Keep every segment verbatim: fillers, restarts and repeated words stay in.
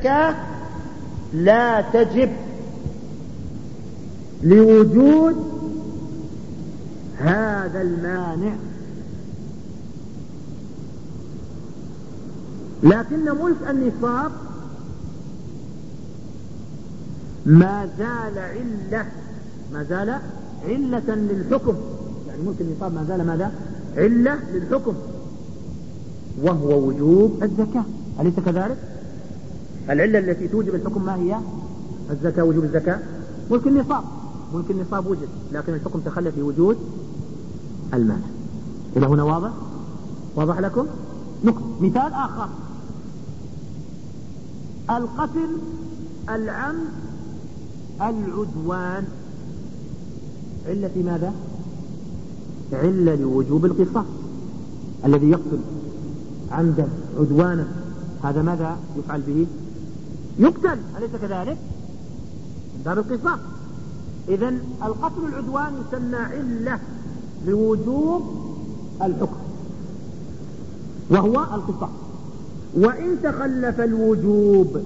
الزكاة لا تجب لوجود هذا المانع، لكن ملك النصاب ما زال علة ما زال علة للحكم، يعني ملك النصاب ما زال ماذا؟ علة للحكم، وهو وجوب الزكاة. أليس كذلك؟ العلة التي توجب الحكم ما هي؟ الزكاة، وجوب الزكاة. ملك النصاب ملك النصاب وجد، لكن الحكم تخلف لوجود المانع. إلى هنا واضح؟ واضح لكم؟ نقطة. مثال آخر: القتل، العمد، العدوان، علة في ماذا؟ علة لوجوب القصاص. الذي يقتل عمدا عدوانا هذا ماذا يفعل به؟ يقتل، أليس كذلك؟ من باب القصاص. إذن القتل العدوان يسمى علة لوجوب الحكم وهو القصاص. وإن تخلف الوجوب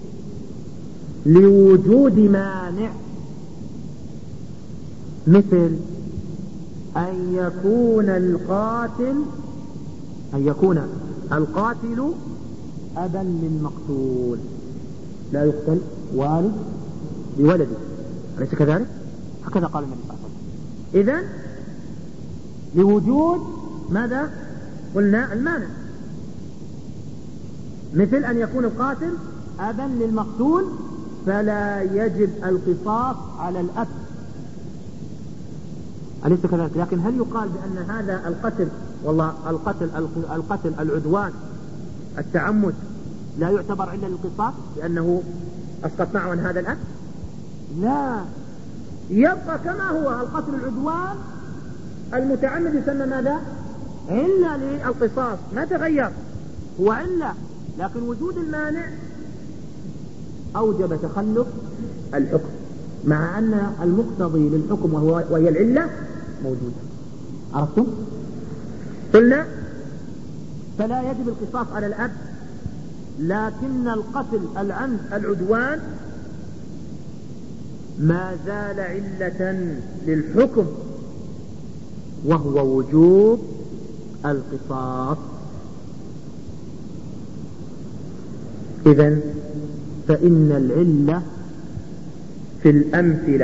لوجود مانع، مثل أن يكون القاتل أن يكون القاتل أبا للمقتول، لا يقتل والد بولده، أليس كذلك؟ هكذا قال النبي صلى الله عليه وسلم. إذن لوجود ماذا؟ قلنا المانع، مثل أن يكون القاتل أبا للمقتول فلا يجب القصاص على الأب، أليس كذلك؟ لكن هل يقال بأن هذا القتل والله القتل القتل العدوان التعمد لا يعتبر علة للقصاص لأنه أسقط معه عن هذا الأب؟ لا، يبقى كما هو. القتل العدوان المتعمد يسمى ماذا؟ علة للقصاص، ما تغير، هو علة، لكن وجود المانع أوجب تخلف الحكم، مع أن المقتضي للحكم وهو وهي العلة موجودة. عرفتم؟ قلنا فلا يجب القصاص على الأب، لكن القتل العمد العدوان ما زال علة للحكم وهو وجوب القصاص. إذن فإن العلة في الأمثلة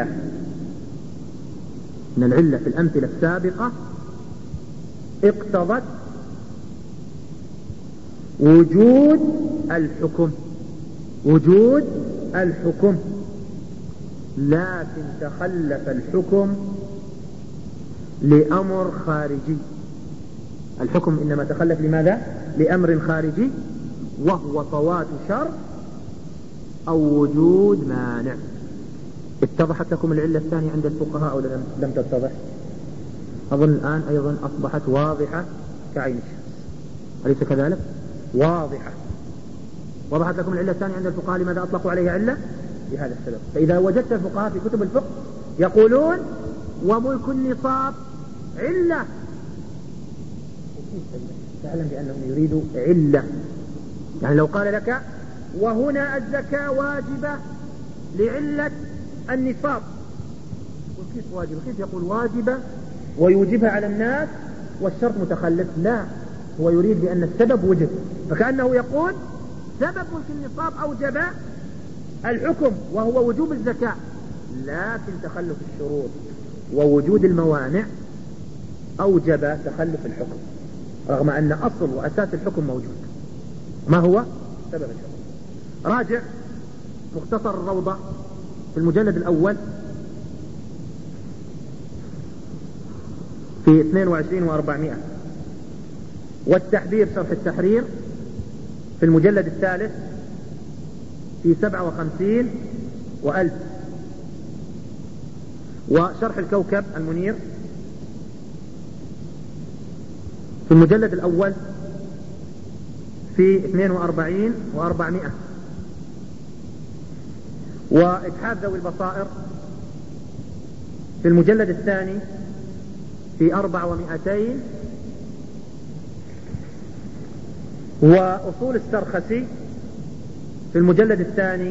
إن العلة في الأمثلة السابقة اقتضت وجود الحكم وجود الحكم لكن تخلف الحكم لأمر خارجي. الحكم إنما تخلف لماذا؟ لأمر خارجي، وهو فوات شر أو وجود مانع. اتضحت لكم العلة الثانية عند الفقهاء أو لم تتضح؟ أظن الآن أيضا أصبحت واضحة كعين الشمس، أليس كذلك؟ واضحة. وضحت لكم العلة الثانية عند الفقهاء لماذا أطلقوا عليها علة؟ بهذا السبب. فإذا وجدت الفقهاء في كتب الفقه يقولون وملك النصاب علة، تعلم بأنهم يريدوا علة. يعني لو قال لك وهنا الزكاة واجبة لعلة النصاب، وكيف واجب؟ كيف يقول واجبة ويوجبها على الناس والشرط متخلف؟ لا، هو يريد بأن السبب وجب، فكأنه يقول سبب ملك النصاب أوجب الحكم وهو وجوب الزكاة، لكن تخلف الشروط ووجود الموانع أوجب تخلف الحكم، رغم أن أصل وأساس الحكم موجود. ما هو سبب الحكم؟ راجع مختصر الروضة في المجلد الأول في اثنين وعشرين وأربعمائة، والتحذير شرح التحرير في المجلد الثالث في سبعة وخمسين وألف، وشرح الكوكب المنير في المجلد الأول في اثنين وأربعين وأربعمائة، وإتحاف ذوي البصائر في المجلد الثاني في أربع ومائتين، وأصول السرخسي في في المجلد الثاني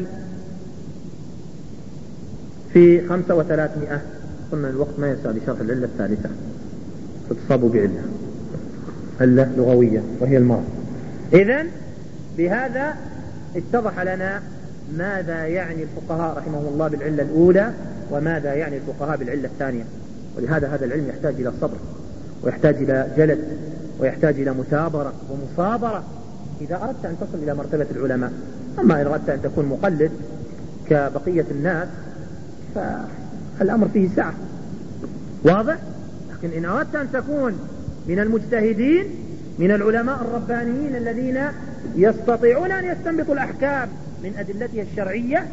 في خمسة وثلاثمائة. قلنا الوقت ما يسع لشرح العلة الثالثة، فتصابوا بعلة علة لغوية وهي المرض. إذن بهذا اتضح لنا ماذا يعني الفقهاء رحمهم الله بالعلة الأولى وماذا يعني الفقهاء بالعلة الثانية. ولهذا هذا العلم يحتاج إلى صبر ويحتاج إلى جلد ويحتاج إلى مثابرة ومصابرة إذا أردت أن تصل إلى مرتبة العلماء. أما إذا أردت أن تكون مقلد كبقية الناس فالأمر فيه سعة، واضح؟ لكن إن أردت أن تكون من المجتهدين من العلماء الربانيين الذين يستطيعون أن يستنبطوا الأحكام من أدلتها الشرعية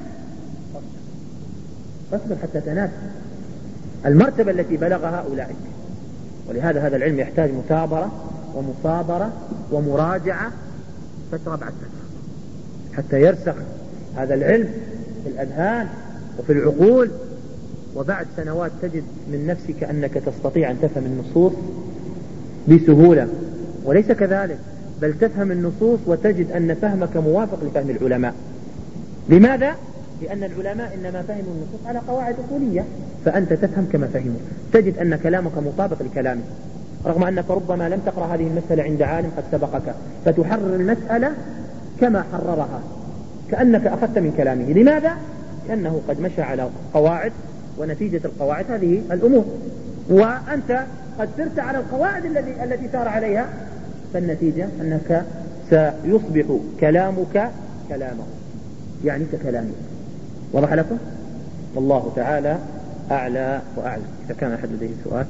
فاصبر حتى تنال المرتبة التي بلغها أولئك. ولهذا هذا العلم يحتاج مثابرة ومصابرة ومراجعة فترة بعد فترة حتى يرسخ هذا العلم في الأذهان وفي العقول، وبعد سنوات تجد من نفسك أنك تستطيع أن تفهم النصوص بسهولة، وليس كذلك بل تفهم النصوص وتجد أن فهمك موافق لفهم العلماء. لماذا؟ لأن العلماء إنما فهموا النصوص على قواعد أصولية، فأنت تفهم كما فهموا، تجد أن كلامك مطابق لكلامه، رغم أنك ربما لم تقرأ هذه المسألة عند عالم قد سبقك، فتحرر المسألة كما حررها كأنك أخذت من كلامه. لماذا؟ لأنه قد مشى على قواعد، ونتيجة القواعد هذه الأمور، وأنت قد سرت على القواعد التي التي سار عليها، فالنتيجة أنك سيصبح كلامك كلامه، يعني ككلامه. وضح لكم؟ والله تعالى أعلى وأعلم. إذا كان أحد لديه سؤال.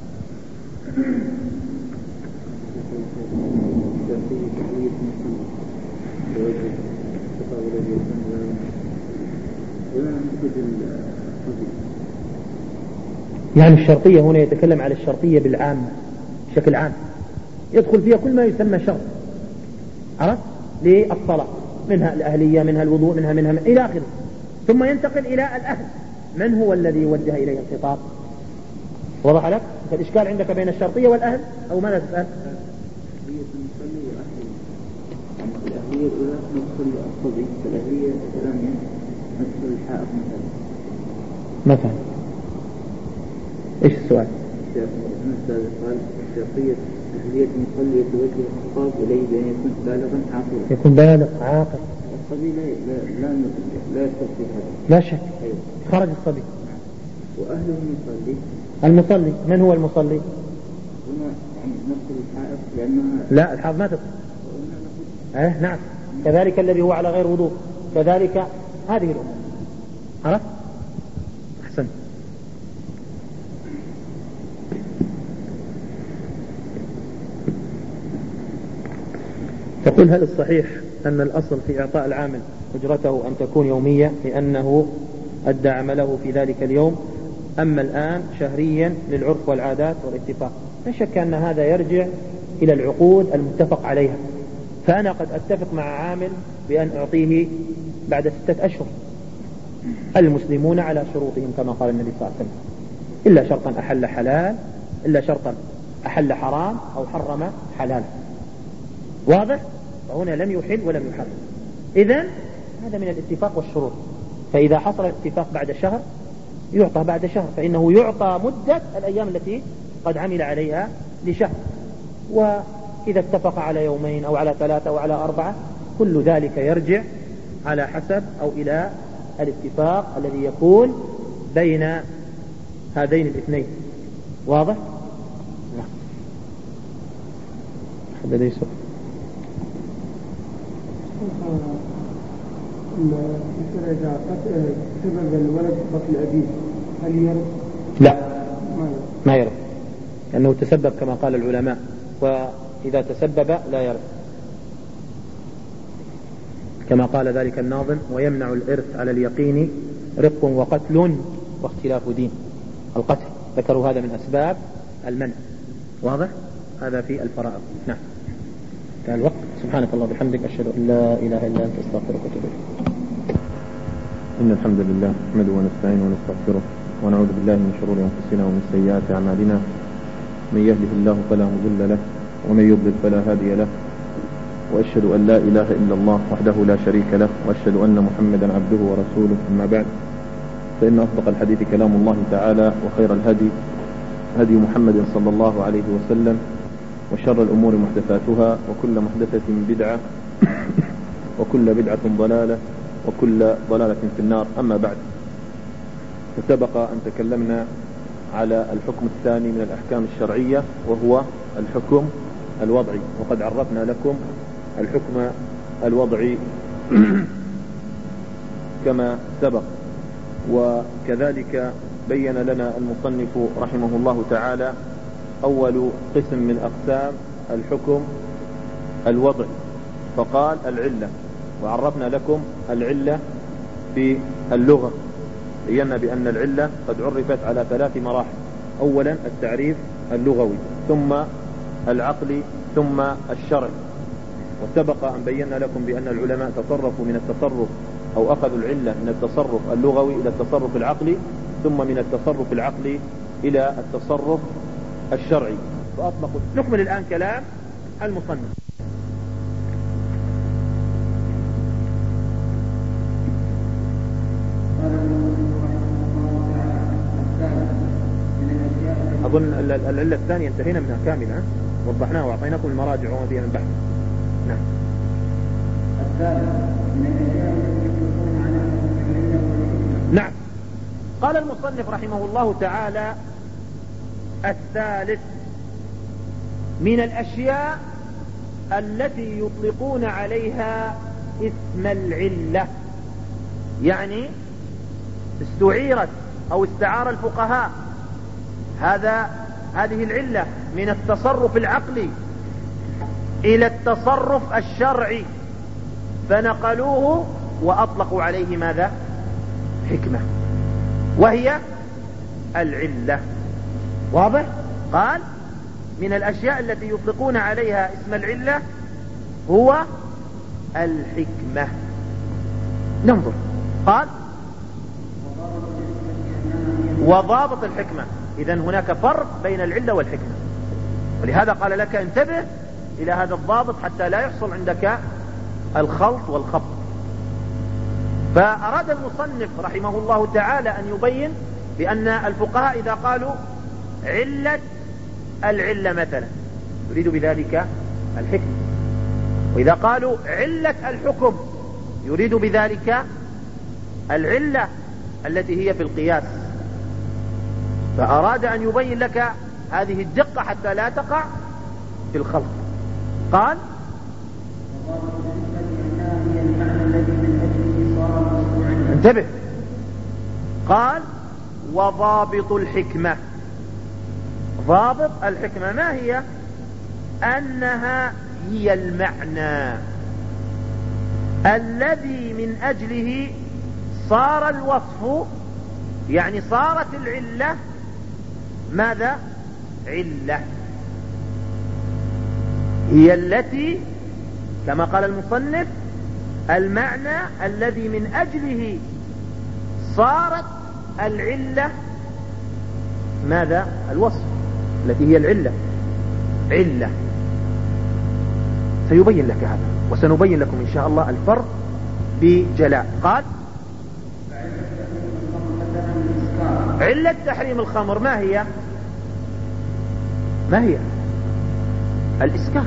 يعني الشرطية هنا يتكلم على الشرطية بالعام بشكل عام، يدخل فيها كل ما يسمى شرط، عرفت؟ للصلاة، منها الأهلية، منها الوضوء، منها منها, منها إلى آخره، ثم ينتقل إلى الأهل. من هو الذي يوجه إليه الخطاب؟ وضح لك؟ الإشكال عندك بين الشرطية والأهل أو ماذا تسأل؟ الأهلية الأولى نفصل الصبي، الأهلية الثانية نفصل الحائط مثلا. مثلا إيش السؤال؟ الأستاذ قال الشرطية أهلية المصلي يتوجه الخطاب إليه بأن يكون بالغا عاقلا. يكون بالغ عاقل. الصبي لا لا لا لا يستطيع هذا. لا شك. أيوه. خرج الصبي. وأهله المصلي. المصلي من هو المصلي؟ هنا يعني نفصل الحائط لأنها. لا الحائط ما تدخل. إيه نعم. كذلك الذي هو على غير وضوء، كذلك هذه الأمور. عرفت؟ أحسن. تقول هل الصحيح أن الأصل في إعطاء العامل أجرته أن تكون يومية لأنه أدى عمله في ذلك اليوم، أما الآن شهريا للعرف والعادات والاتفاق؟ لا شك أن هذا يرجع إلى العقود المتفق عليها. فأنا قد أتفق مع عامل بأن أعطيه بعد ستة أشهر، المسلمون على شروطهم كما قال النبي صلى الله عليه وسلم، إلا شرطا أحل حلال، إلا شرطا أحل حرام أو حرم حلال. واضح؟ فهنا لم يحل ولم يحرم. إذن هذا من الاتفاق والشروط. فإذا حصل الاتفاق بعد شهر يعطى بعد شهر، فإنه يعطى مدة الأيام التي قد عمل عليها لشهر. وإذا اتفق على يومين أو على ثلاثة أو على أربعة كل ذلك يرجع على حسب أو إلى الاتفاق الذي يكون بين هذين الاثنين. واضح؟ نعم. هذا ليس إذا سبب الولد قتل أبيه هل يرد؟ لا ما يرد، لأنه تسبب كما قال العلماء، وإذا تسبب لا يرد كما قال ذلك الناظم: ويمنع الإرث على اليقين رق وقتل واختلاف دين. القتل ذكروا هذا من أسباب المنع. واضح؟ هذا في الفرائض. نعم. كان الوقت. سبحانك الله وبحمدك، أشهد أن لا إله إلا أنت، أستغفرك وأتوب إليك. إن الحمد لله نحمده ونستعينه ونستغفره ونعوذ بالله من شرور أنفسنا ومن سيئات أعمالنا، من يهده الله فلا مضل له ومن يضلل فلا هادي له، وأشهد أن لا إله إلا الله وحده لا شريك له وأشهد أن محمدا عبده ورسوله. أما بعد، فإن أصدق الحديث كلام الله تعالى، وخير الهدي هدي محمد صلى الله عليه وسلم، وشر الأمور محدثاتها، وكل محدثة بدعة وكل بدعة ضلالة وكل ضلالة في النار. أما بعد، فسبق أن تكلمنا على الحكم الثاني من الأحكام الشرعية، وهو الحكم الوضعي، وقد عرفنا لكم الحكم الوضعي كما سبق. وكذلك بين لنا المصنف رحمه الله تعالى أول قسم من أقسام الحكم الوضعي، فقال العلة. وعرفنا لكم العلة في اللغة، بينا بأن العلة قد عرفت على ثلاث مراحل: أولا التعريف اللغوي، ثم العقلي، ثم الشرعي. وسبق أن بينا لكم بأن العلماء تصرفوا من التصرف أو أخذوا العلة من التصرف اللغوي إلى التصرف العقلي، ثم من التصرف العقلي إلى التصرف الشرعي، فأطلقوا. نكمل الآن كلام المصنف. أظن العلة الثانية انتهينا منها كاملة، وضحناها وأعطيناكم المراجع وما فيها من بحث. نعم. نعم. قال المصنف رحمه الله تعالى: الثالث من الأشياء التي يطلقون عليها اسم العلة، يعني استعيرت أو استعار الفقهاء هذا هذه العلة من التصرف العقلي إلى التصرف الشرعي، فنقلوه وأطلقوا عليه ماذا؟ حكمة، وهي العلة. واضح؟ قال من الأشياء التي يطلقون عليها اسم العلة هو الحكمة. ننظر. قال وضابط الحكمة. إذن هناك فرق بين العلة والحكمة، ولهذا قال لك انتبه إلى هذا الضابط حتى لا يحصل عندك الخلط والخبط. فأراد المصنف رحمه الله تعالى أن يبين بأن الفقهاء إذا قالوا علة العلة مثلا يريد بذلك الحكمة، وإذا قالوا علة الحكم يريد بذلك العلة التي هي في القياس. فأراد أن يبين لك هذه الدقة حتى لا تقع في الخلط. قال انتبه. قال وضابط الحكمة. ضابط الحكمة ما هي؟ أنها هي المعنى الذي من أجله صار الوصف، يعني صارت العلة ماذا؟ علة. هي التي كما قال المصنف المعنى الذي من أجله صارت العلة ماذا؟ الوصف، التي هي العلة. علة. سيبين لك هذا، وسنبين لكم إن شاء الله الفرق بجلاء. قال علة تحريم الخمر ما هي؟ ما هي؟ الإسكار.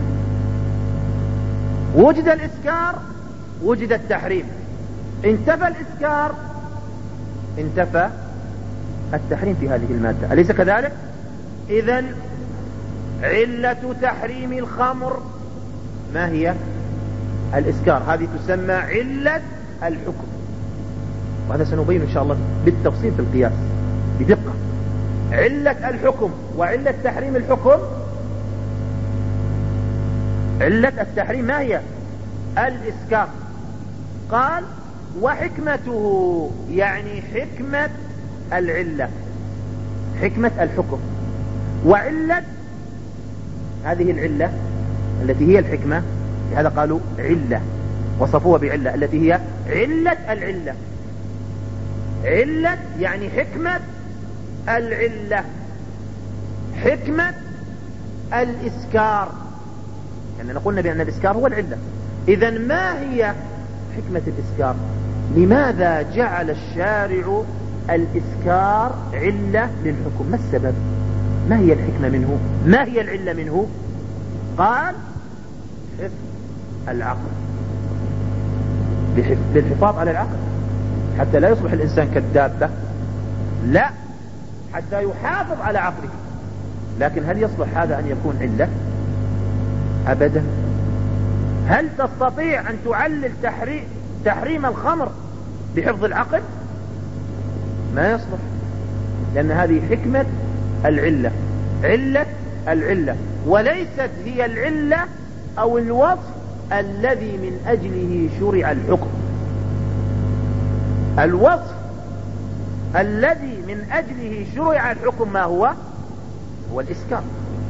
وجد الإسكار وجد التحريم. انتفى الإسكار انتفى التحريم في هذه المادة، أليس كذلك؟ إذن علة تحريم الخمر ما هي؟ الإسكار. هذه تسمى علة الحكم، وهذا سنبين إن شاء الله بالتفصيل في القياس بدقة. علة الحكم وعلة تحريم الحكم. علة التحريم ما هي؟ الإسكار. قال وحكمته، يعني حكمة العلة، حكمة الحكم. وعلة هذه العلة التي هي الحكمة، لهذا قالوا علة، وصفوها بعلة التي هي علة العلة. علة يعني حكمة العلة، حكمة الإسكار. يعني قلنا بأن الإسكار هو العلة، إذا ما هي حكمة الإسكار؟ لماذا جعل الشارع الإسكار علة للحكم؟ ما السبب؟ ما هي الحكمة منه؟ ما هي العلة منه؟ قال حفظ العقل، للحفاظ على العقل، حتى لا يصبح الإنسان كالدابة، لا، حتى يحافظ على عقله. لكن هل يصلح هذا أن يكون علة؟ أبدا. هل تستطيع أن تعلل تحريم, تحريم الخمر بحفظ العقل؟ ما يصلح، لأن هذه حكمة العلة، علة العلة، وليست هي العلة أو الوصف الذي من أجله شرع الحكم. الوصف الذي من أجله شرع الحكم ما هو؟ هو الإسكار.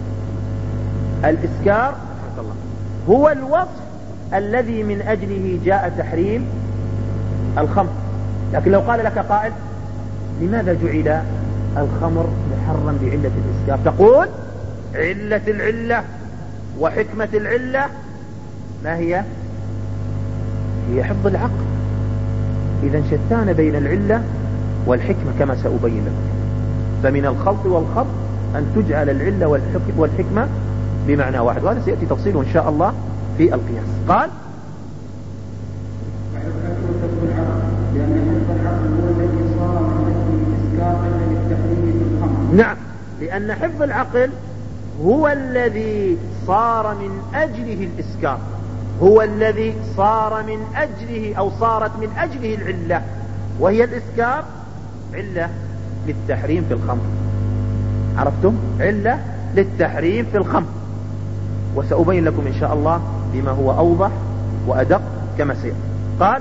الإسكار هو الوصف الذي من أجله جاء تحريم الخمر. لكن لو قال لك قائل لماذا جعل الخمر محرم بعلة الإسكار؟ تقول علة العلة وحكمة العلة ما هي؟ هي حفظ العقل. إذا شتان بين العلة والحكمة كما سأبين لكم. فمن الخلط والخط أن تجعل العلة والحكمة بمعنى واحد، وهذا سيأتي تفصيله إن شاء الله في القياس. قال نعم، لأن حفظ العقل هو الذي صار من أجله الإسكار، هو الذي صار من أجله أو صارت من أجله العلة، وهي الإسكار علة للتحريم في الخمر. عرفتم؟ علة للتحريم في الخمر، وسأبين لكم إن شاء الله بما هو أوضح وأدق كما سيأتي. قال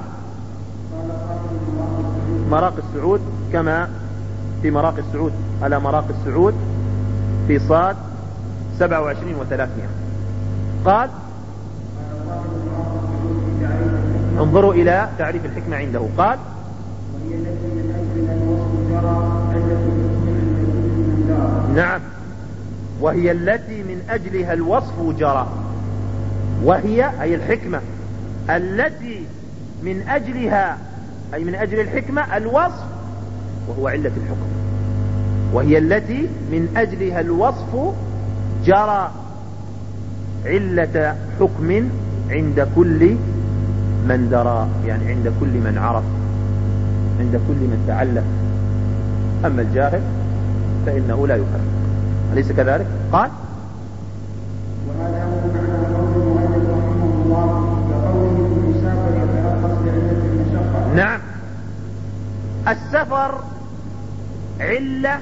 مراق السعود، كما في مراق السعود على مراق السعود في صاد سبعة وعشرين وثلاثمائة. قال انظروا إلى تعريف الحكمة عنده. قال نعم، وهي التي من أجلها الوصف جرى، وهي أي الحكمة التي من أجلها أي من أجل الحكمة الوصف، وهو علة الحكم، وهي التي من أجلها الوصف جرى علة حكم عند كل من درى، يعني عند كل من عرف، عند كل من تعلم. أما الجاهل فإنه لا يفرق، أليس كذلك؟ قال وهذا هو معنى قول المؤلف رحمه الله كقوله في المسافر يترخص بعلة المشقة. نعم، السفر علة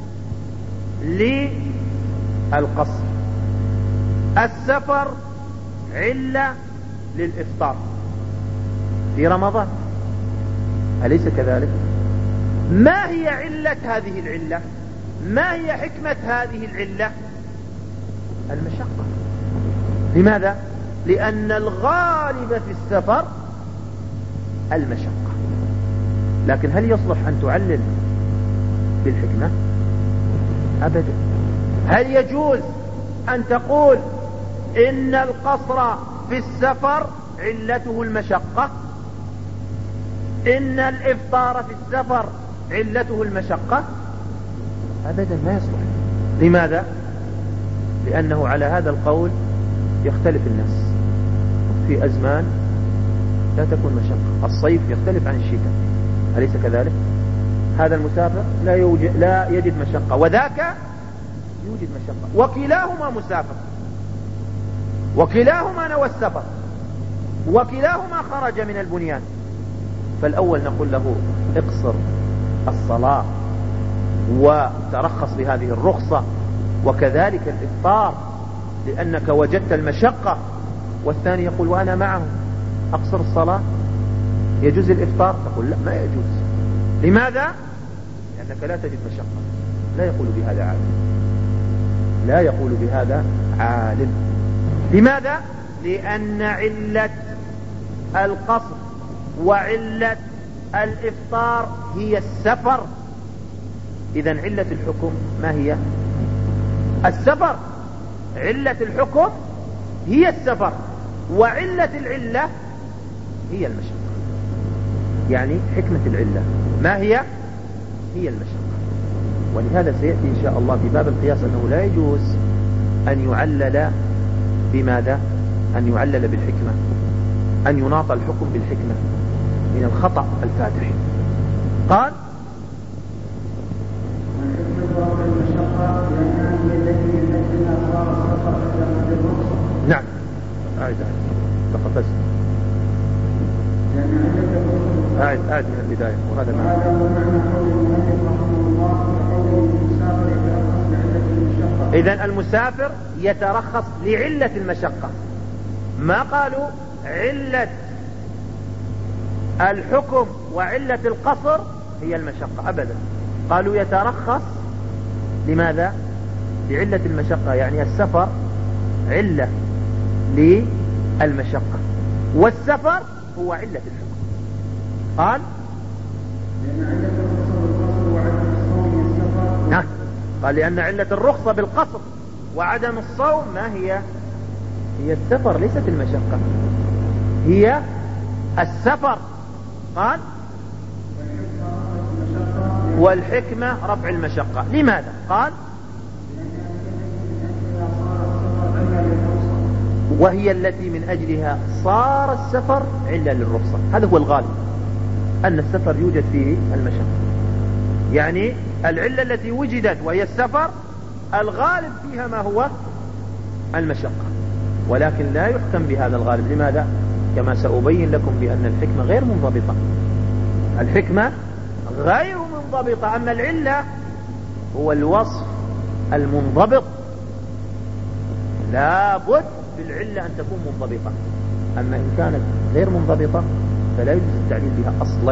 للقصر، السفر علة للإفطار في رمضان، أليس كذلك؟ ما هي علة هذه العلة؟ ما هي حكمة هذه العلة؟ المشقة. لماذا؟ لأن الغالب في السفر المشقة. لكن هل يصلح أن تعلل بالحكمة؟ أبدا. هل يجوز أن تقول إن القصر في السفر علته المشقة، إن الإفطار في السفر علته المشقة؟ أبدا، ما يصلح. لماذا؟ لأنه على هذا القول يختلف الناس في أزمان لا تكون مشقة. الصيف يختلف عن الشتاء، أليس كذلك؟ هذا المسافر لا يوجد لا يجد مشقة، وذاك يوجد مشقة، وكلاهما مسافر، وكلاهما نوى السفر، وكلاهما خرج من البنيان. فالأول نقول له اقصر الصلاة وترخص بهذه الرخصة، وكذلك الإفطار لأنك وجدت المشقة. والثاني يقول وأنا معه أقصر الصلاة، يجوز الإفطار؟ تقول لا، ما يجوز. لماذا؟ لأنك لا تجد مشقة. لا يقول بهذا عالم، لا يقول بهذا عالم. لماذا؟ لأن علة القصر وعلة الإفطار هي السفر. إذن علة الحكم ما هي؟ السفر. علة الحكم هي السفر. وعلة العلة هي المشقة. يعني حكمة العلة ما هي؟ هي المشقة. ولهذا سيأتي إن شاء الله في باب القياس أنه لا يجوز أن يعلل بماذا؟ أن يعلل بالحكمة، أن يناط الحكم بالحكمة من الخطأ الفادح. قال نعم أعد أعد تقفز أعد أعد من البداية وهذا معنى. إذن المسافر يترخص لعلة المشقة، ما قالوا علة الحكم وعلة القصر هي المشقة أبدا، قالوا يترخص لماذا؟ لعلة المشقة، يعني السفر علة للمشقة والسفر هو علة الحكم. قال نعم، قال لأن علة الرخصة بالقصر وعدم الصوم ما هي؟ هي السفر ليست المشقة، هي السفر. قال والحكمة رفع المشقة. لماذا؟ قال وهي التي من أجلها صار السفر علة للرخصة. هذا هو الغالب، أن السفر يوجد فيه المشقة، يعني العلة التي وجدت وهي السفر الغالب فيها ما هو؟ المشقة. ولكن لا يحكم بهذا الغالب. لماذا؟ كما سأبين لكم بأن الحكمة غير منضبطة، الحكمة غير منضبطة. أما العلة هو الوصف المنضبط، لا بد بالعلة أن تكون منضبطة. أما إن كانت غير منضبطة فلا يجوز التعليل بها أصلا،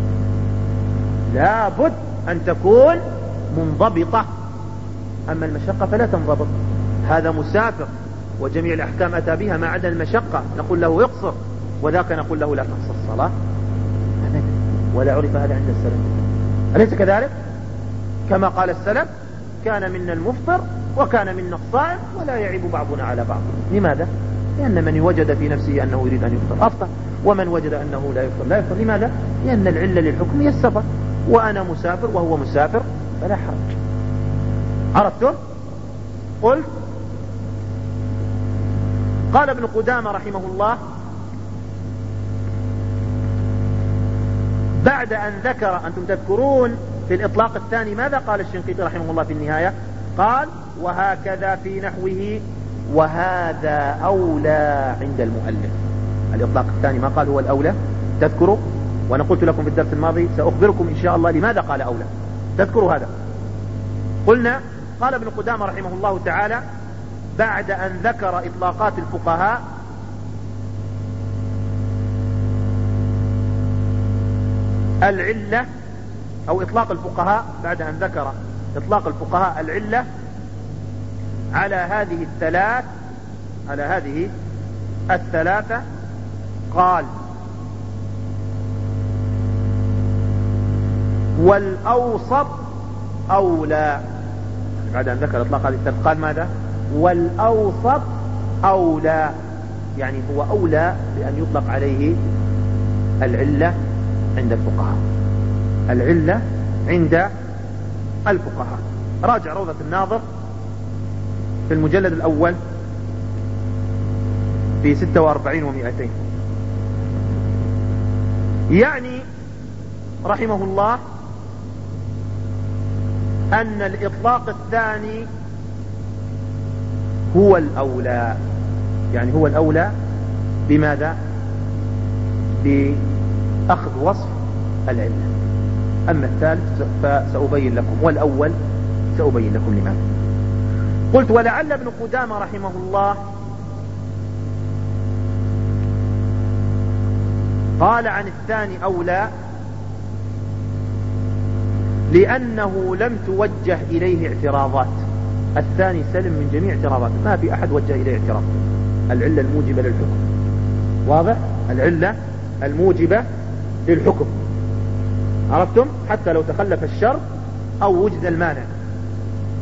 لا بد أن تكون منضبطة. أما المشقة فلا تنضبط. هذا مسافر وجميع الأحكام أتى بها ما عدا المشقة، نقول له يقصر، وذاك نقول له لا تقصر الصلاة أبدا. ولا عرف هذا عند السلف، أليس كذلك؟ كما قال السلف كان منا المفطر وكان منا الصائم ولا يعيب بعضنا على بعض. لماذا؟ لأن من وجد في نفسه أنه يريد أن يفطر أفطر، ومن وجد أنه لا يفطر لا يفطر. لماذا؟ لأن العلة للحكم هي السفر، وأنا مسافر وهو مسافر فلا حرج. عرفتم؟ قلت قال ابن قدامة رحمه الله بعد أن ذكر، أنتم تذكرون في الإطلاق الثاني ماذا قال الشنقيطي رحمه الله في النهاية؟ قال وهكذا في نحوه وهذا أولى عند المؤلف. الإطلاق الثاني ما قال هو الأولى، تذكروا؟ وأنا قلت لكم في الدرس الماضي سأخبركم إن شاء الله لماذا قال أولى، تذكروا هذا؟ قلنا قال ابن قدامة رحمه الله تعالى بعد أن ذكر إطلاقات الفقهاء العلة، أو إطلاق الفقهاء، بعد أن ذكر إطلاق الفقهاء العلة على هذه الثلاث على هذه الثلاثة قال والأوسط أولى. بعد أن ذكر إطلاق هذه الثلاث قال ماذا؟ والأوسط أولى، يعني هو أولى بأن يطلق عليه العلة عند الفقهاء، العلة عند الفقهاء. راجع روضة الناظر في المجلد الأول في ستة وأربعين ومئتين. يعني رحمه الله أن الإطلاق الثاني هو الأولى، يعني هو الأولى بماذا؟ بأخذ وصف العلة. أما الثالث فسأبين لكم، والأول سأبين لكم لماذا. قلت ولعل ابن قدامة رحمه الله قال عن الثاني أولى لأنه لم توجه إليه اعتراضات. الثاني سلم من جميع اعتراضات، ما في أحد وجه إليه اعتراض. العلة الموجبة للحكم، واضح؟ العلة الموجبة للحكم، عرفتم؟ حتى لو تخلف الشرط أو وجد المانع،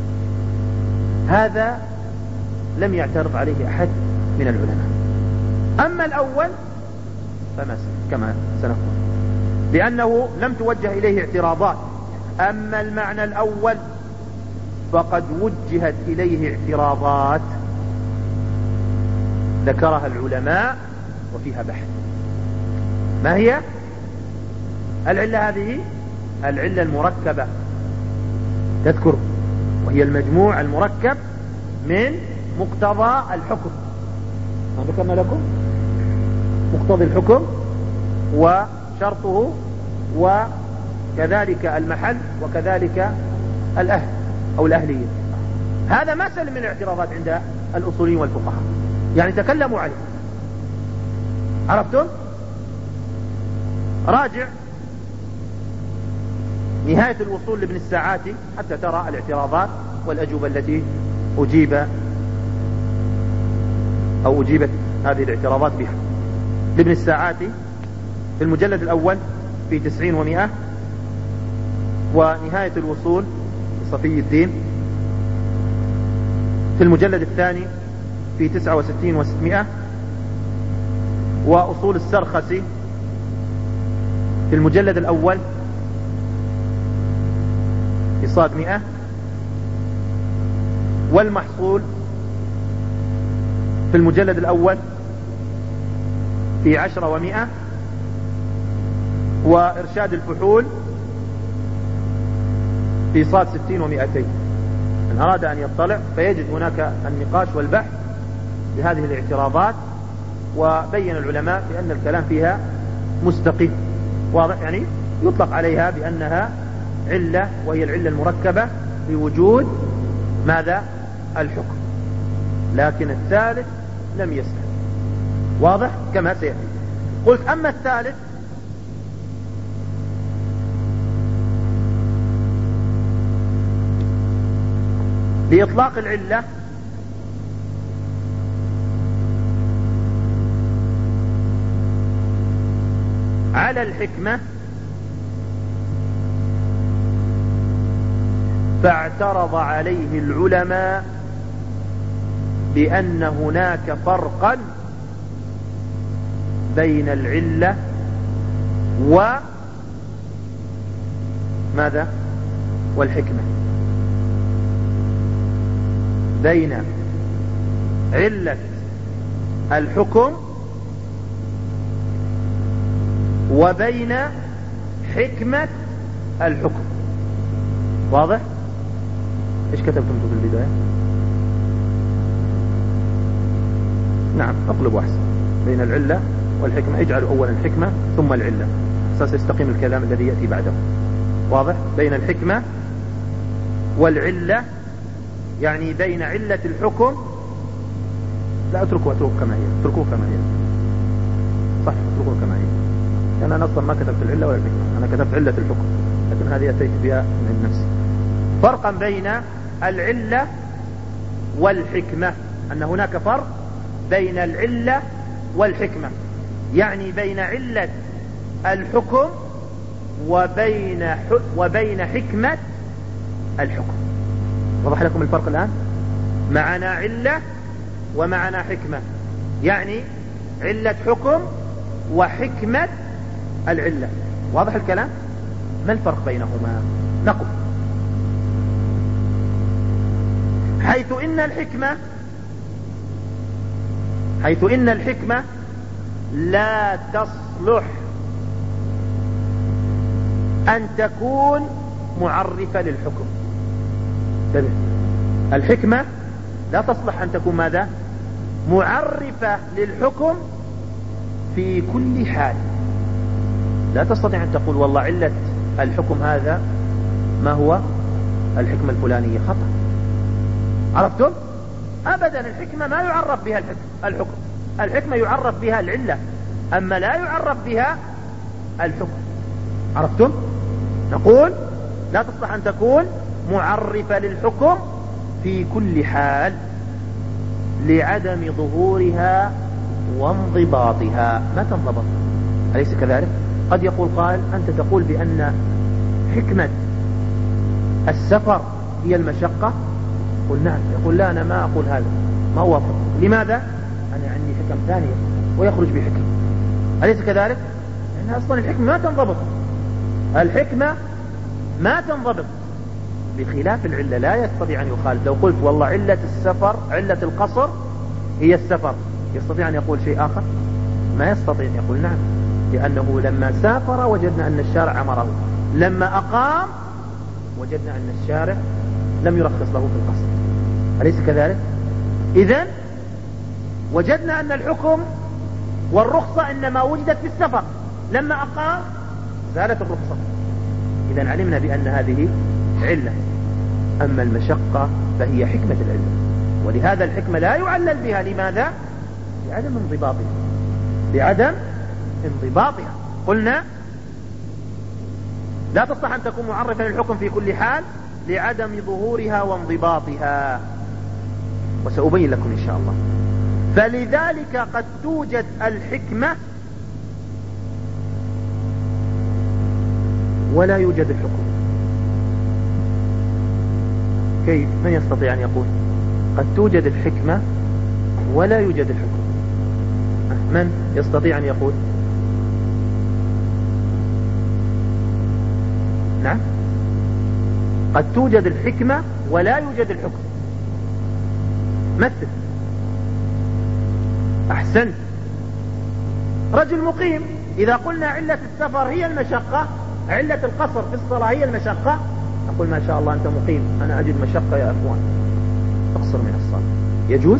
هذا لم يعترض عليه أحد من العلماء. أما الأول فما كما سنقول، لأنه لم توجه إليه اعتراضات. أما المعنى الأول فقد وجهت إليه اعتراضات ذكرها العلماء وفيها بحث. ما هي العلة هذه؟ العلة المركبة تذكر، وهي المجموع المركب من مقتضى الحكم. ما ذكرنا لكم مقتضى الحكم وشرطه وكذلك المحل وكذلك الأهل أو الأهلية. هذا ما سلم من الاعتراضات عند الأصوليين والفقهاء، يعني تكلموا عليه. عرفتم؟ راجع نهاية الوصول لابن الساعاتي حتى ترى الاعتراضات والأجوبة التي أجيب أو أجيبت هذه الاعتراضات بها. لابن الساعاتي في المجلد الأول في تسعين ومئة، ونهاية الوصول لصفي الدين في المجلد الثاني في تسعة وستين وستمائة، وأصول السرخسي في المجلد الأول في صاد مئة، والمحصول في المجلد الأول في عشرة ومئة، وإرشاد الفحول في صاد ستين ومئتين. من أراد أن يطلع فيجد هناك النقاش والبحث بهذه الاعتراضات، وبين العلماء بأن الكلام فيها مستقيم واضح، يعني يطلق عليها بأنها علة، وهي العلة المركبة بوجود ماذا؟ الحكم. لكن الثالث لم يسلم، واضح كما سيأتي. قلت أما الثالث لإطلاق العلة على الحكمة فاعترض عليه العلماء بأن هناك فرقا بين العلة وماذا؟ والحكمة، بين علة الحكم وبين حكمة الحكم. واضح؟ ايش كتبتم في البداية؟ نعم، اقلبوا احسن. بين العلة والحكمة، اجعلوا اولا الحكمة ثم العلة اساس يستقيم الكلام الذي يأتي بعده. واضح؟ بين الحكمة والعلة، يعني بين علة الحكم. لا اتركوا اتركوا كما هي، اتركوه كما هي. صح، اتركوه كما هي، لأن أنا أصلا ما كتبت العلة ولا الحكمة، أنا كتبت علة الحكم، لكن هذه أتيت بها من نفسي. فرقا بين العلة والحكمة، أن هناك فرق بين العلة والحكمة، يعني بين علة الحكم وبين وبين حكمة الحكم. وضح لكم الفرق الآن؟ معنا علة ومعنا حكمة، يعني علة حكم وحكمة العلة. واضح الكلام؟ ما الفرق بينهما؟ نقول حيث إن الحكمة حيث إن الحكمة لا تصلح أن تكون معرفة للحكم. انتبه، الحكمة لا تصلح أن تكون ماذا؟ معرفة للحكم في كل حال. لا تستطيع أن تقول والله علة الحكم هذا ما هو الحكمة الفلانية، خطأ. عرفتم؟ أبدا، الحكمة ما يعرف بها الحكم. الحكمة يعرف بها العلة، أما لا يعرف بها الحكم. عرفتم؟ نقول لا تصلح أن تكون معرفة للحكم في كل حال لعدم ظهورها وانضباطها. ما تنضبط، أليس كذلك؟ قد يقول قائل أنت تقول بأن حكمة السفر هي المشقة. قل نعم. يقول لا، أنا ما أقول هذا، ما أوافق. لماذا؟ أنا عندي حكم ثانية. ويخرج بحكم. أليس كذلك؟ لأن أصلا الحكمة ما تنضبط، الحكمة ما تنضبط، بخلاف العلة لا يستطيع أن يخالف. لو قلت والله علة السفر علة القصر هي السفر، يستطيع أن يقول شيء آخر؟ ما يستطيع أن يقول نعم، لأنه لما سافر وجدنا أن الشارع أمره، لما أقام وجدنا أن الشارع لم يرخص له في القصر. أليس كذلك؟ إذن وجدنا أن الحكم والرخصة إنما وجدت في السفر، لما أقام زالت الرخصة. إذن علمنا بأن هذه علة. أما المشقة فهي حكمة العلة، ولهذا الحكمة لا يعلل بها. لماذا؟ لعدم انضباطها، لعدم انضباطها. قلنا لا تصح أن تكون معرفا للحكم في كل حال لعدم ظهورها وانضباطها، وسأبين لكم إن شاء الله. فلذلك قد توجد الحكمة ولا يوجد الحكم. كيف؟ من يستطيع أن يقول؟ قد توجد الحكمة ولا يوجد الحكم. من يستطيع أن يقول؟ نعم، قد توجد الحكمة ولا يوجد الحكم. مثل. أحسنت. رجل مقيم، إذا قلنا علة السفر هي المشقة، علة القصر في الصلاة هي المشقة، نقول ما شاء الله أنت مقيم، أنا أجد مشقة يا أخوان، اقصر من الصلاة. يجوز؟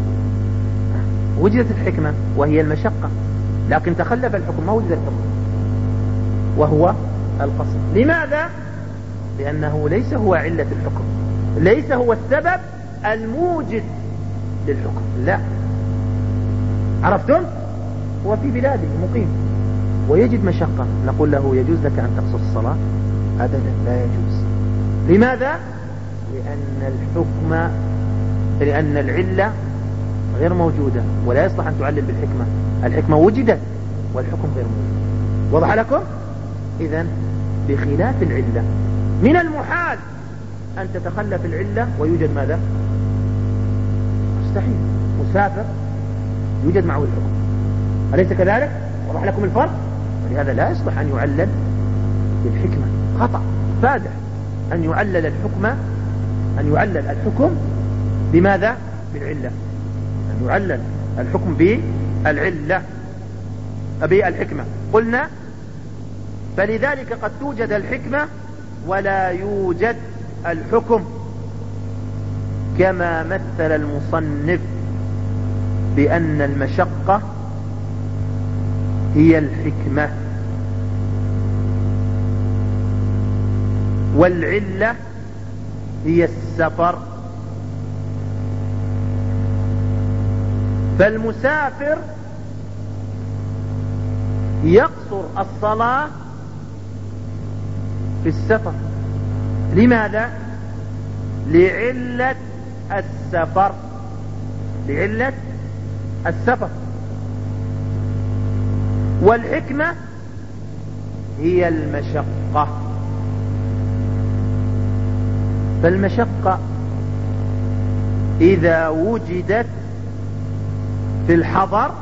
وجدت الحكمة وهي المشقة، لكن تخلف الحكم، ما وجد الحكم وهو القصر. لماذا؟ لأنه ليس هو علة الحكم، ليس هو السبب الموجد للحكم. لا، عرفتم؟ هو في بلاده مقيم ويجد مشقة، نقول له يجوز لك أن تقصر الصلاة؟ أبدا لا يجوز. لماذا؟ لأن الحكم لأن العلة غير موجودة، ولا يصلح أن تعلل بالحكمة. الحكمة وجدت والحكم غير موجود. وضح لكم؟ إذن بخلاف العلة من المحال أن تتخلف العلة ويوجد ماذا؟ مستحيل. مسافر يوجد معه الحكم، أليس كذلك؟ وضح لكم الفرق؟ ولهذا لا يصلح أن يعلل بالحكمة، خطأ فادح أن يعلل الحكم أن يعلل الحكم بماذا؟ بالعلة. أن يعلل الحكم بالعلة بالحكمة. قلنا فلذلك قد توجد الحكمة ولا يوجد الحكم، كما مثل المصنف بأن المشقة هي الحكمة والعلة هي السفر. فالمسافر يقصر الصلاة في السفر. لماذا؟ لعلة السفر، لعلة السفر. والحكمة هي المشقة. فالمشقة إذا وجدت في الحضر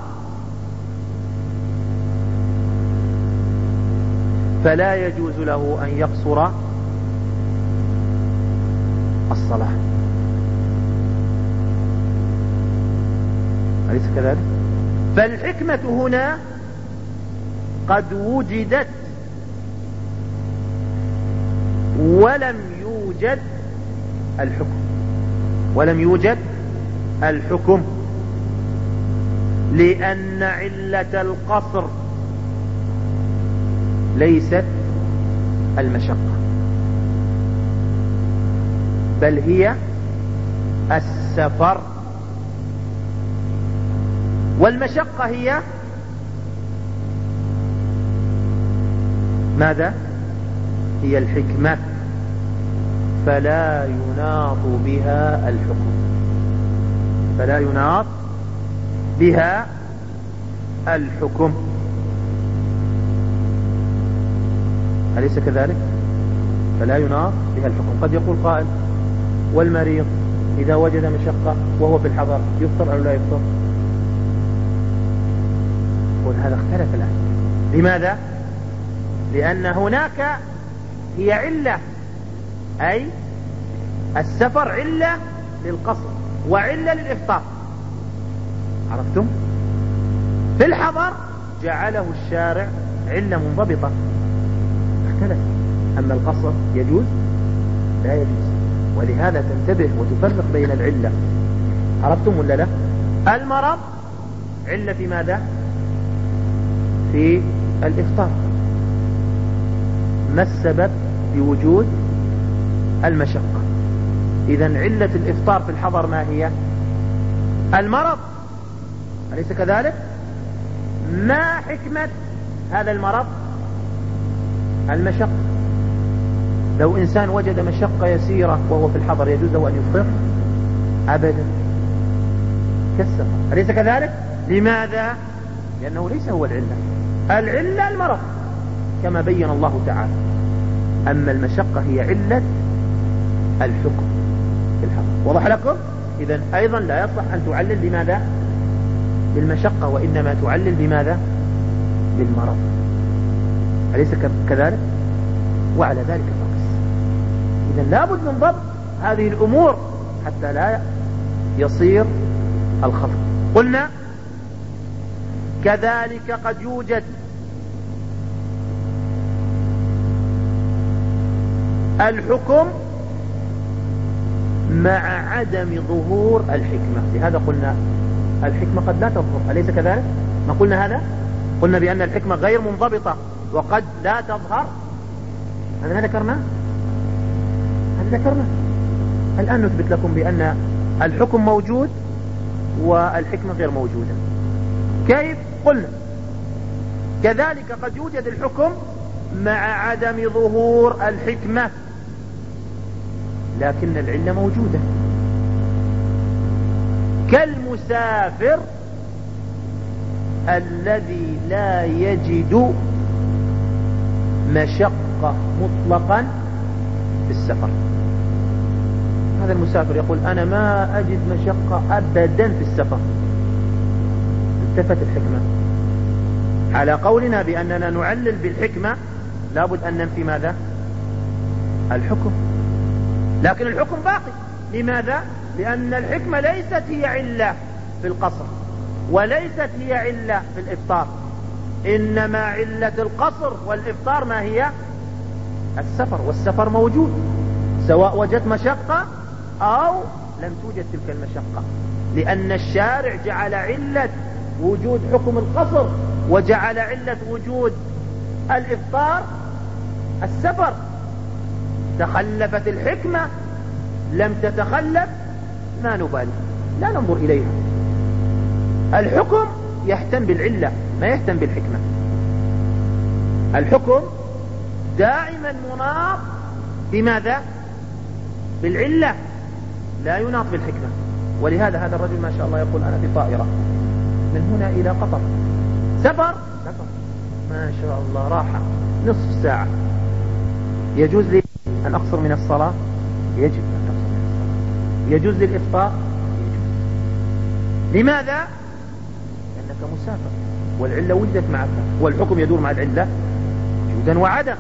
فلا يجوز له أن يقصر الصلاة. أليس كذلك؟ فالحكمة هنا قد وجدت ولم يوجد الحكم، ولم يوجد الحكم، لأن علة القصر ليست المشقة، بل هي السفر. والمشقة هي ماذا؟ هي الحكمة، فلا يناط بها الحكم، فلا يناط بها الحكم. أليس كذلك؟ فلا يناط بها الحكم. قد يقول قائل والمريض إذا وجد مشقة وهو في الحضر يفطر أو لا يفطر؟ يقول هذا اختلف الآن. لماذا؟ لأن هناك هي علة، أي السفر علة للقصر وعلة للإفطار، عرفتم؟ في الحضر جعله الشارع علة منضبطة، اختلف. أما القصر يجوز لا يجوز، ولهذا تنتبه وتفرق بين العلة، عرفتم ولا لا؟ المرض علة في ماذا؟ في الإفطار. ما السبب بوجود المشقة؟ إذن علة الإفطار في الحضر ما هي؟ المرض، أليس كذلك؟ ما حكمة هذا المرض؟ المشقة. لو إنسان وجد مشقة يسيرة وهو في الحضر يجوز له أن يفطر؟ أبدا، كالسفر، أليس كذلك؟ لماذا؟ لأنه ليس هو العلة، العلة المرض كما بين الله تعالى، أما المشقة هي علة الحكم في الحضر. وضح لكم؟ إذن أيضا لا يصح أن تعلل بماذا؟ بالمشقة، وإنما تعلل بماذا؟ بالمرض، أليس كذلك؟ وعلى ذلك فقس. إذن لابد من ضبط هذه الأمور حتى لا يصير الخطأ. قلنا كذلك قد يوجد الحكم مع عدم ظهور الحكمة، لهذا قلنا الحكمة قد لا تظهر، أليس كذلك؟ ما قلنا هذا؟ قلنا بأن الحكمة غير منضبطة وقد لا تظهر، هذا ما ذكرنا؟ هذا ذكرنا. الآن نثبت لكم بأن الحكم موجود والحكمة غير موجودة. كيف؟ قلنا كذلك قد يوجد الحكم مع عدم ظهور الحكمة، لكن العلة موجودة، كالمسافر الذي لا يجد مشقة مطلقا في السفر. هذا المسافر يقول أنا ما أجد مشقة أبدا في السفر، التفت الحكمة. على قولنا بأننا نعلل بالحكمة لابد أن ننفي ماذا؟ الحكم، لكن الحكم باقي. لماذا؟ لأن الحكمة ليست هي علة في القصر وليست هي علة في الإفطار، إنما علة القصر والإفطار ما هي؟ السفر، والسفر موجود سواء وجدت مشقة أو لم توجد تلك المشقة، لأن الشارع جعل علة وجود حكم القصر وجعل علة وجود الإفطار السفر. تخلفت الحكمة لم تتخلف ما نبالي، لا ننظر إليها. الحكم يهتم بالعلة ما يهتم بالحكمة. الحكم دائما مناط بماذا؟ بالعلة، لا يناط بالحكمة. ولهذا هذا الرجل ما شاء الله يقول أنا في طائرة من هنا إلى قطر، سفر سفر ما شاء الله راحة نصف ساعة، يجوز لي أن أقصر من الصلاة؟ يجب أن تقصر من الصلاة. يجوز للإفطار؟ يجوز. لماذا؟ لأنك مسافر والعلة وجدت معك، والحكم يدور مع العلة وجودا وعدم،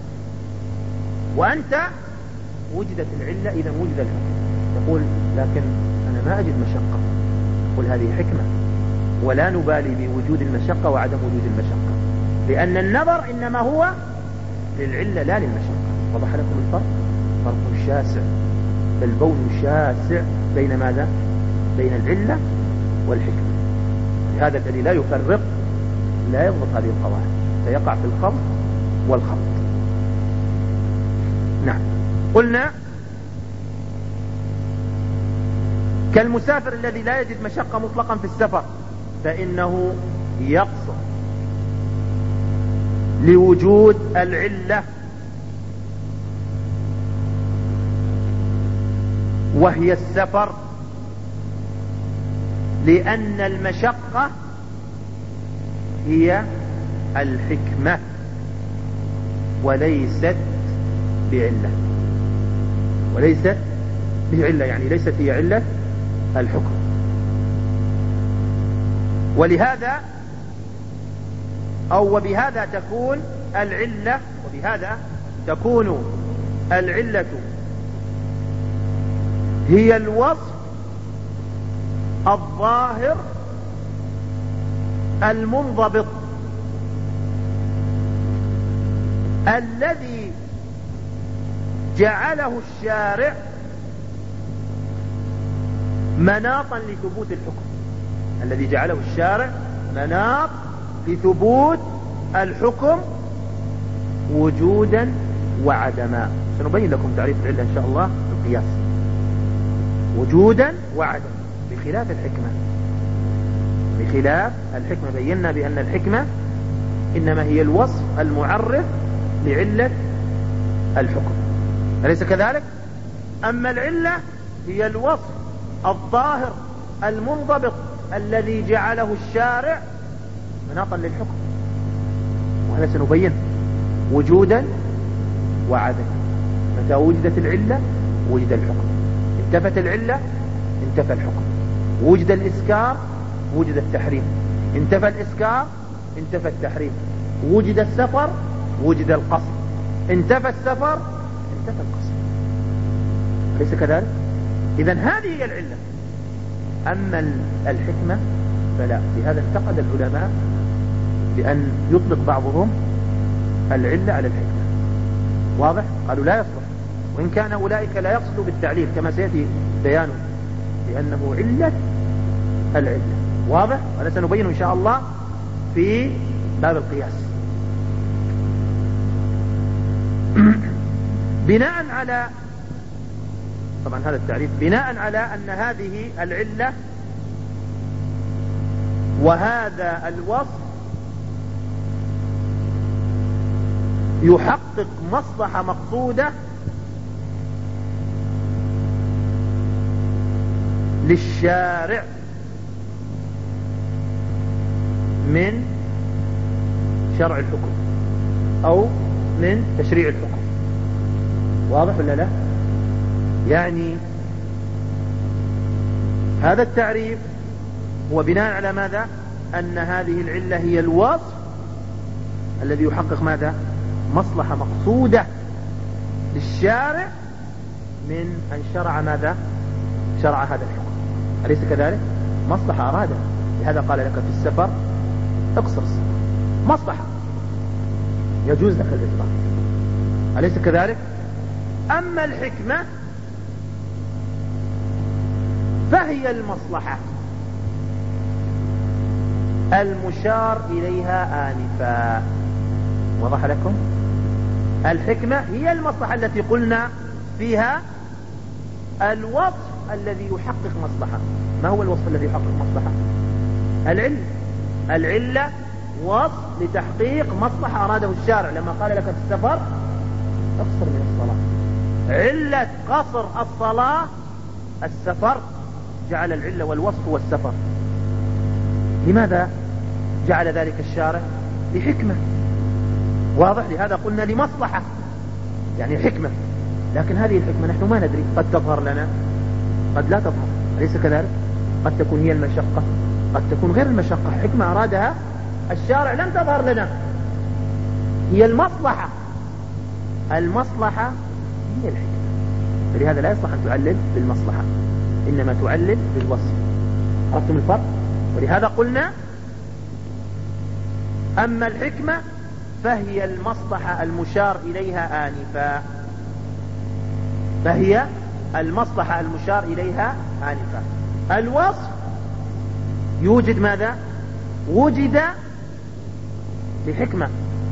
وأنت وجدت العلة إذا وجد الحكم. يقول لكن أنا ما أجد مشقة، قل هذه حكمة، ولا نبالي بوجود المشقة وعدم وجود المشقة، لأن النظر إنما هو للعلة لا للمشقة. وضح لكم الفرق؟ فرق شاسع، البون شاسع بين ماذا؟ بين العلة والحكمة. هذا الذي لا يفرق لا يضبط هذه القواعد، سيقع في الخلط والخلط. نعم. قلنا كالمسافر الذي لا يجد مشقة مطلقا في السفر فإنه يقصر لوجود العلة، وهي السفر، لأن المشقة هي الحكمة وليست بعلة، وليست بعلة يعني ليست هي علة الحكم. ولهذا أو وبهذا تكون العلة وبهذا تكون العلة هي الوصف الظاهر المنضبط الذي جعله الشارع مناطا لثبوت الحكم الذي جعله الشارع مناط لثبوت الحكم وجودا وعدما. سنبين لكم تعريف العلة إن شاء الله بالقياس. وجودا وعدما بخلاف الحكمة. بخلاف الحكمة بينا بأن الحكمة إنما هي الوصف المعرف لعلة الحكم، أليس كذلك؟ أما العلة هي الوصف الظاهر المنضبط الذي جعله الشارع مناطا للحكم، وهذا سنبين وجودا وعدما. متى وجدت العلة وجد الحكم، انتفت العلة انتفى الحكم، وجد الإسكار وجد التحريم، انتفى الإسكار انتفى التحريم، وجد السفر وجد القصر، انتفى السفر انتفى القصر، أليس كذلك؟ إذن هذه هي العلة. أما الحكمة فلا. لهذا انتقد العلماء بأن يطلق بعضهم العلة على الحكمة. واضح؟ قالوا لا يصلح، وإن كان أولئك لا يقصدوا بالتعليل كما سيأتي بيانه، لأنه علة العلة. واضح؟ وهذا سنبين إن شاء الله في باب القياس. بناء على طبعا هذا التعريف بناء على أن هذه العلة وهذا الوصف يحقق مصلحة مقصودة للشارع من شرع الحكم أو من تشريع الحكم. واضح ولا لا؟ يعني هذا التعريف هو بناء على ماذا؟ أن هذه العلة هي الوصف الذي يحقق ماذا؟ مصلحة مقصودة للشارع من أن شرع ماذا؟ شرع هذا الحكم، أليس كذلك؟ مصلحة أرادها، لهذا قال لك في السفر اقصر السفر، مصلحة يجوز لك الإفطار، أليس كذلك؟ أما الحكمة فهي المصلحة المشار إليها آنفا. وضح لكم؟ الحكمة هي المصلحة التي قلنا فيها الوصف الذي يحقق مصلحة. ما هو الوصف الذي يحقق مصلحة؟ العلة. العلة وصف لتحقيق مصلحة أراده الشارع لما قال لك في السفر اقصر من الصلاة. علة قصر الصلاة السفر، جعل العلة والوصف هو السفر. لماذا جعل ذلك الشارع؟ لحكمة. واضح؟ لهذا قلنا لمصلحة، يعني حكمة. لكن هذه الحكمة نحن ما ندري، قد تظهر لنا قد لا تظهر، أليس كذلك؟ قد تكون هي المشقة، قد تكون غير المشقة، حكمة أرادها الشارع لم تظهر لنا، هي المصلحة. المصلحة هي الحكمة، فلهذا لا يصلح أن تعلل بالمصلحة، إنما تعلل بالوصف. عرفتم الفرق؟ ولهذا قلنا أما الحكمة فهي المصلحة المشار إليها آنفا، فهي المصلحة المشار إليها آنفا. الوصف يوجد ماذا؟ وجد لحكمة.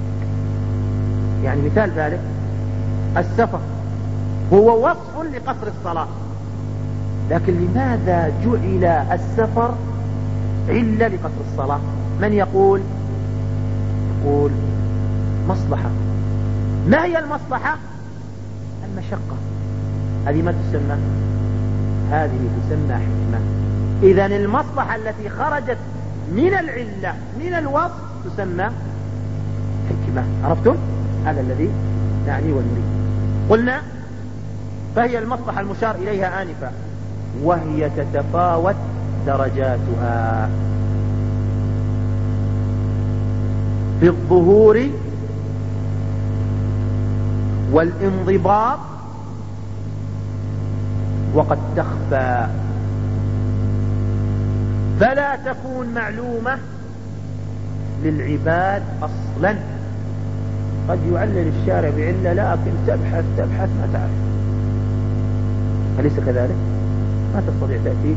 يعني مثال ذلك السفر هو وصف لقصر الصلاة، لكن لماذا جعل السفر علة لقصر الصلاة؟ من يقول؟ يقول مصلحة. ما هي المصلحة؟ المشقة. هذه ما تسمى؟ هذه تسمى حكمة. إذن المصلحة التي خرجت من العلة من الوصف تسمى حكمة. عرفتم؟ هذا الذي نعني ونريد. قلنا فهي المصلحة المشار إليها آنفا، وهي تتفاوت درجاتها. في الظهور والانضباط وقد تخفى، فلا تكون معلومة للعباد أصلا. قد يعلل الشارع بعلة لكن تبحث تبحث ما تعرف، أليس كذلك؟ ما تستطيع تأتي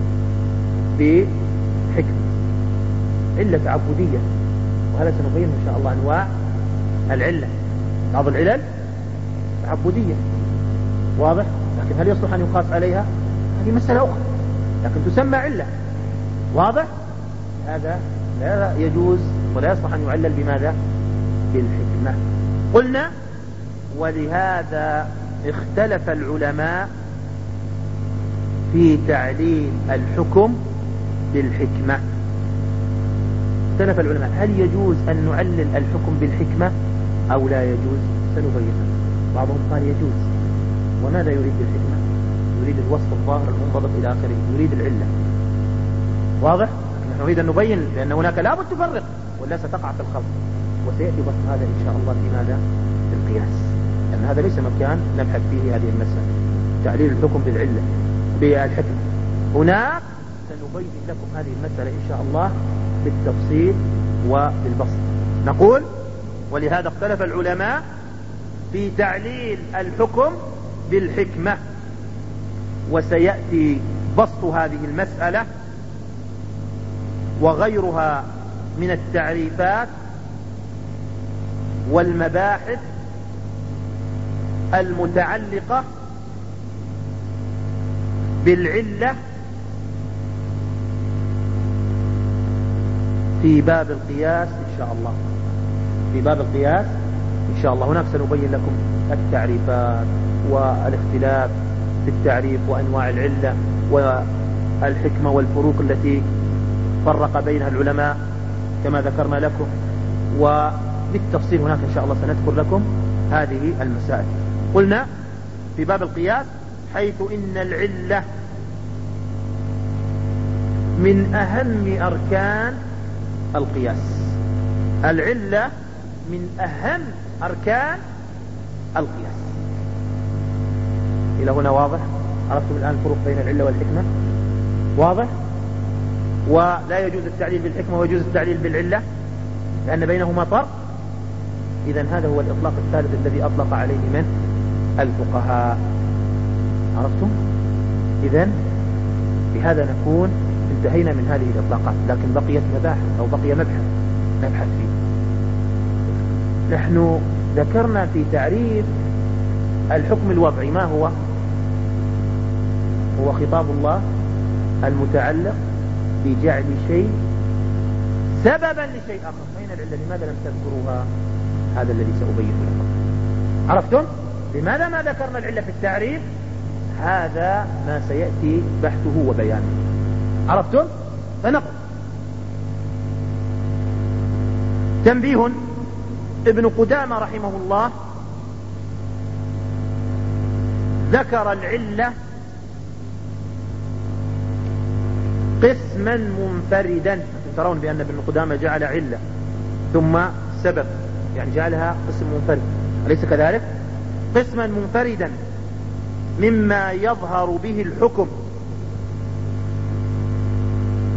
بحكمة، علة تعبدية، وهذا سنبين إن شاء الله أنواع العلة. بعض العلل تعبدية واضح، لكن هل يصلح أن يقاس عليها؟ هذه مسألة أخرى، لكن تسمى علة واضح. هذا لا يجوز ولا يصلح أن يعلل بماذا؟ بالحكمة. قلنا ولهذا اختلف العلماء في تعليل الحكم بالحكمة. اختلف العلماء هل يجوز أن نعلل الحكم بالحكمة أو لا يجوز؟ سنبينها. بعضهم قال يجوز. وماذا يريد بالحكمة؟ يريد الوصف الظاهر المنضبط إلى آخره، يريد العلة واضح. نحن نريد أن نبين لأن هناك لابد تفرق ولا ستقع في الخلط، وسيأتي بسط هذا إن شاء الله في ماذا؟ في القياس، لأن هذا ليس مكان نبحث فيه هذه المسألة، تعليل الحكم بالعلة بالحكمة. هناك سنبين لكم هذه المسألة إن شاء الله بالتفصيل وبالبسط. نقول ولهذا اختلف العلماء في تعليل الحكم بالحكمة، وسيأتي بسط هذه المسألة وغيرها من التعريفات والمباحث المتعلقة بالعلة في باب القياس إن شاء الله. في باب القياس إن شاء الله هناك سنبين لكم التعريفات والاختلاف في التعريف وأنواع العلة والحكمة والفروق التي فرق بينها العلماء كما ذكرنا لكم، وبالتفصيل هناك إن شاء الله سنذكر لكم هذه المسائل. قلنا في باب القياس حيث إن العلة من أهم أركان القياس. العلة من أهم أركان القياس. إلى هنا واضح؟ عرفتم الآن الفرق بين العلة والحكمة؟ واضح؟ ولا يجوز التعليل بالحكمة ويجوز التعليل بالعلة لأن بينهما فرق. إذن هذا هو الإطلاق الثالث الذي أطلق عليه من الفقهاء. عرفتم؟ إذن بهذا نكون انتهينا من هذه الإطلاقات، لكن بقيت مباحث أو بقي مبحث نبحث فيه. نحن ذكرنا في تعريف الحكم الوضعي ما هو؟ هو خطاب الله المتعلق بجعل شيء سببا لشيء آخر. أين العلة؟ لماذا لم تذكروها؟ هذا الذي سأبين لكم. عرفتم؟ لماذا ما ذكرنا العلة في التعريف؟ هذا ما سيأتي بحثه وبيانه. عرفتم؟ فنقل. تنبيه: ابن قدامة رحمه الله ذكر العلة قسما منفردا. ترون بأن ابن قدامة جعل علة ثم سبب، يعني جعلها قسم منفرد، أليس كذلك؟ قسما منفردا مما يظهر به الحكم،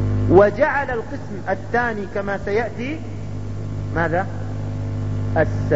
وجعل القسم الثاني كما سيأتي ماذا؟ السبب.